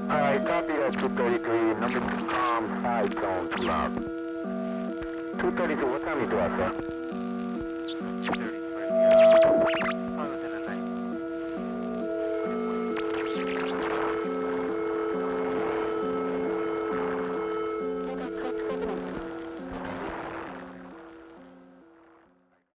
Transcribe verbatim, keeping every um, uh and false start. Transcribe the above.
Alright, copy that two thirty-three, number two, um, side tone, too loud. two thirty-two, what time you do out, sir? two thirty-three.